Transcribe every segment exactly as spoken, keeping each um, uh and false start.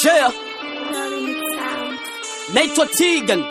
Yeah. Naitwa Tigan.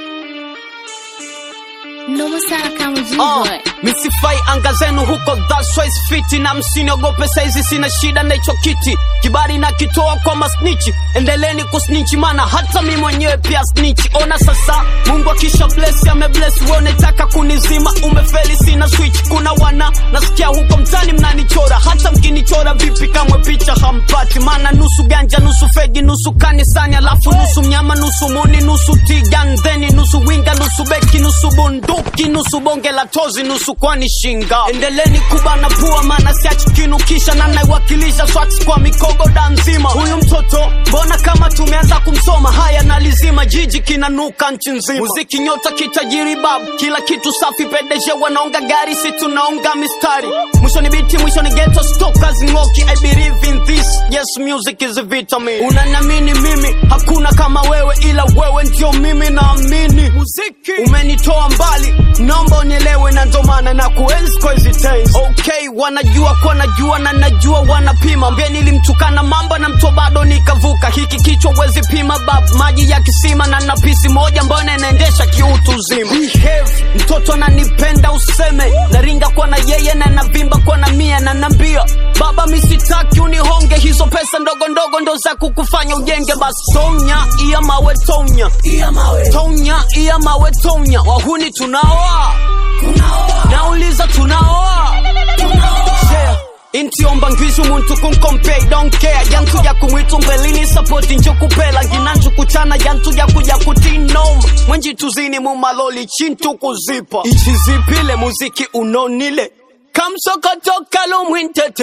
No sana kama jizo. Uh, misifai anga zenu huko, that's why it's fiti. Na msiniogope saizi sina shida na hicho kiti. Kibari na kitoa kwa masnichi. Endeleni kusnichi mana hata mimi mwenyewe pia snitchi. Ona sasa Mungu akisha bless ya me bless. Wewe unataka kunizima umefeli sina switch. Kuna wana nasikia huko mtani mnanichora. Hata mkinichora vipi kamwe picha hampati. Mana nusu ganja nusu fegi nusu kanisani. Alafu nusu mnyama nusu muni nusu Tigan. Then nusu winga nusu beki nusu bunduki nusu bonge la tozi nusu kwani shinga. Endeleni kubana pua mana siachi kinukisha. Na naiwakilisha swats kwa mikogo da nzima. Huyu mtoto mbona kama tumeanza kumsoma. Haya nalizima jiji kinanuka nchi nzima. Muziki nyota kitajiri babu. Kila kitu safi pedeje wanaonga gari. Si tunaonga mistari. Mwisho ni biti mwisho ni ghetto stalkers ngoki. I believe in this. Yes music is a vitamin. Unanamini mimi hakuna kama wewe. Ila wewe ndio mimi naamini. Muziki umenitoa mbali. Naomba unielewe na ndo maana na kuenzi kwa hizi taste. Okay wanajua kwa najua na najua wanapima. Mbie nilimtukana mamba na mto bado nikavuka. Hiki kichwa wezi pima bab. Maji ya kisima na napisi moja mbona inaendesha kiutu zima. Behave mtoto ananipenda useme. Naringa kwa na yeye na navimba kwa na mia. Na nambia baba misitaki unihonge. Hizo pesa ndogo ndogo ndo za kukufanya ujenge. Basi tonya iya mawe tonya. Tonya iya mawe tonya. Wahuni tunaoa. Nauliza tunaoa. Yeah. Inti omba ngwizu muntu kunkompe don't care. Yantu ya kumwitu mbelini support njo kupela. Ginanju kuchana yantu ya kuja kutinoma. Mwenji tuzini mumaloli chintu kuzipa. Ichi zipile muziki unonile. Kamsoko toka lumwintete.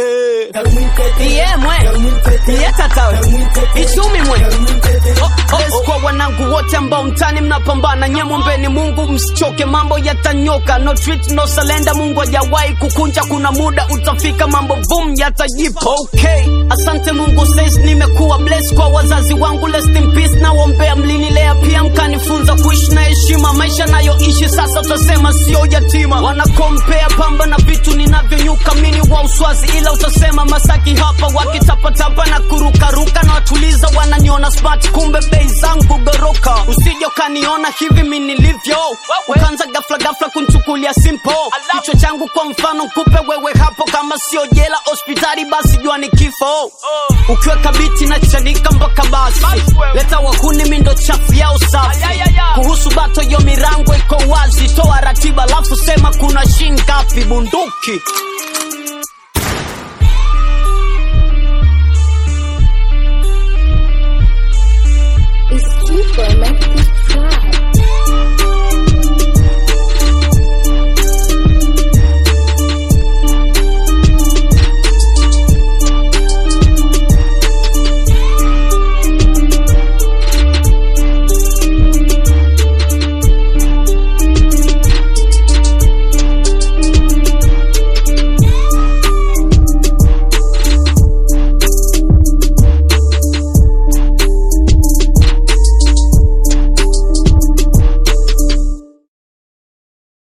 Iye mwe Iye tatawe Ichumi mwe oh, oh, oh. Kwa wanangu wote ambao mtani mnapambana. Nye mwombeni Mungu msichoke mambo yatanyoka. No treat no salenda Mungu hajawahi kukunja. Kuna muda utafika mambo boom yatajipa. Okay asante Mungu says nimekuwa bless. Kwa wazazi wangu rest in peace. Na wombea mlinilea pia mkanifunza kuishi na heshima. Maisha nayoishi sasa utasema sio yatima. Wanakompea pamba na vitu ninavyonyuka. Mini wa uswazi ila utasema Masaki hapa. Wakitapatapa na kurukaruka. Na watuliza wananiona smart kumbe bei zangu goroka. Usije ukaniona hivi mimi nilivyo. Ukanza gafla gafla kunchukulia simple. Kichwa changu kwa mfano kupe wewe hapo. Kama sio jela hospitali basi jua ni kifo. Ukiweka biti na chanika mpaka basi. Leta wahuni mindo chafu yao safi. Kuhusu bato yo mirango iko wazi. Toa ratiba lafu sema kuna shingapi bunduki.